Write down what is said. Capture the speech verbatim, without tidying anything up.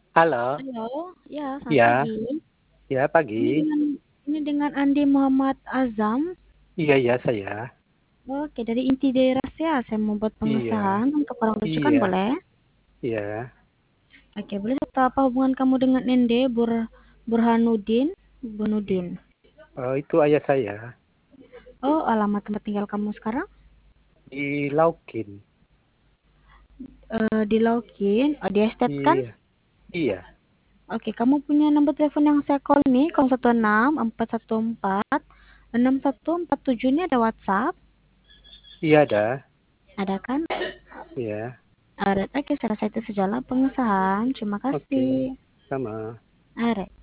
Halo. Halo, ya selamat Iya. pagi. Iya, Ini pagi. dengan ini dengan Andi Muhammad Azam. Iya iya, saya. Oke, dari inti daerah saya, saya mau buat Iya. pengesahan untuk orang rujukan, Iya. boleh? Iya. Oke, boleh saya tahu apa hubungan kamu dengan Nende Bur Burhanuddin? Burhanuddin. Oh, itu ayah saya. Oh, alamat tempat tinggal kamu sekarang? Di Laukin. Eh, di Laukin, oh, di estate kan? Iya. Iya. Oke, kamu punya nomor telepon yang saya call nih, nol satu enam empat satu empat enam satu empat tujuh, ini ada WhatsApp? Iya, ada. Ada kan? Iya. Alright, oke, saya rasa itu sejalan pengesahan. Terima Oke. kasih. Sama. Alright.